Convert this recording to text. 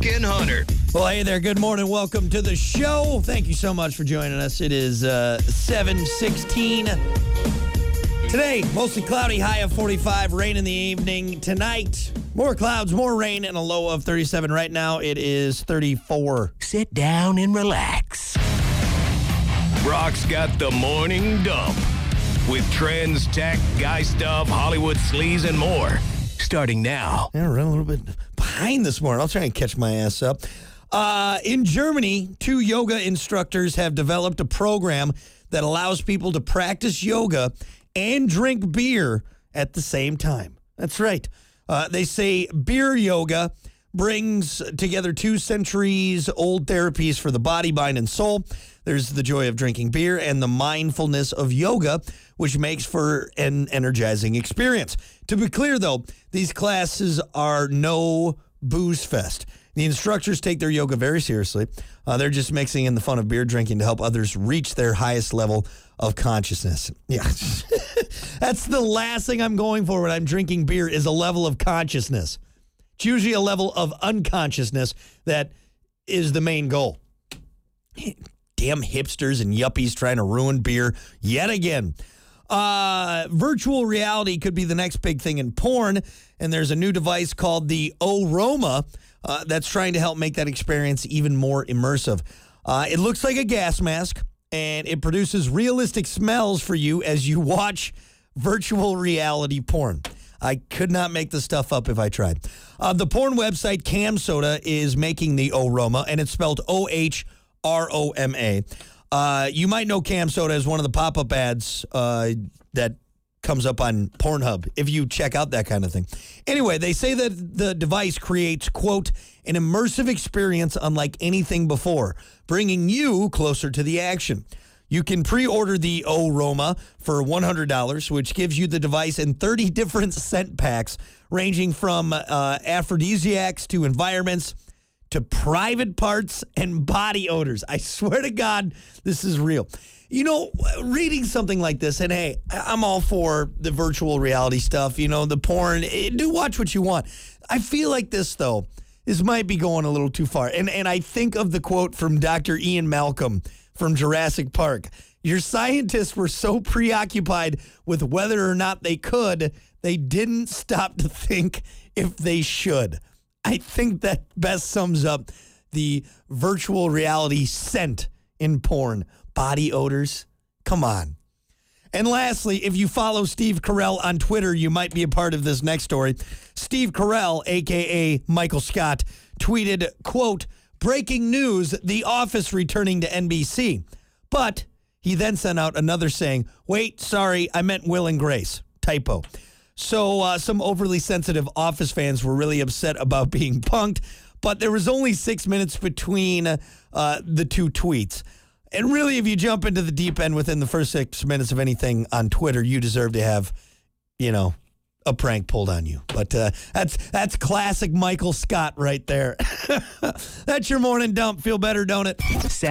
and Hunter. Well, hey there. Good morning. Welcome to the show. Thank you so much for joining us. It is 7:16. Today, mostly cloudy, high of 45, rain in the evening. Tonight, more clouds, more rain, and a low of 37. Right now, it is 34. Sit down and relax. Brock's got the morning dump with trends, tech, guy stuff, Hollywood sleaze, and more. Starting now. Yeah, we're a little bit behind this morning. I'll try and catch my ass up. In Germany, 2 yoga instructors have developed a program that allows people to practice yoga and drink beer at the same time. That's right. They say beer yoga brings together 2 centuries-old therapies for the body, mind, and soul. There's the joy of drinking beer and the mindfulness of yoga, which makes for an energizing experience. To be clear, though, these classes are no booze fest. The instructors take their yoga very seriously. They're just mixing in the fun of beer drinking to help others reach their highest level of consciousness. Yeah, that's the last thing I'm going for when I'm drinking beer is a level of consciousness. It's usually a level of unconsciousness that is the main goal. Damn hipsters and yuppies trying to ruin beer yet again. Virtual reality could be the next big thing in porn, and there's a new device called the O-Roma that's trying to help make that experience even more immersive. It looks like a gas mask, and it produces realistic smells for you as you watch virtual reality porn. I could not make this stuff up if I tried. The porn website CamSoda is making the O-Roma, and it's spelled O-H-R-O-M-A. You might know CamSoda as one of the pop-up ads that comes up on Pornhub if you check out that kind of thing. Anyway, they say that the device creates, quote, an immersive experience unlike anything before, bringing you closer to the action. You can pre-order the O-Roma for $100, which gives you the device in 30 different scent packs, ranging from aphrodisiacs to environments to private parts and body odors. I swear to God, this is real. You know, reading something like this, and hey, I'm all for the virtual reality stuff, you know, the porn. Do watch what you want. I feel like this, though, this might be going a little too far. And I think of the quote from Dr. Ian Malcolm from Jurassic Park. Your scientists were so preoccupied with whether or not they could, they didn't stop to think if they should. I think that best sums up the virtual reality scent in porn. Body odors. Come on. And lastly, if you follow Steve Carell on Twitter, you might be a part of this next story. Steve Carell, a.k.a. Michael Scott, tweeted, quote, breaking news, The Office returning to NBC. But he then sent out another saying, wait, sorry, I meant Will and Grace. Typo. So some overly sensitive Office fans were really upset about being punked, but there was only 6 minutes between the 2 tweets. And really, if you jump into the deep end within the first 6 minutes of anything on Twitter, you deserve to have, you know, a prank pulled on you. But that's classic Michael Scott right there. That's your morning dump. Feel better, don't it?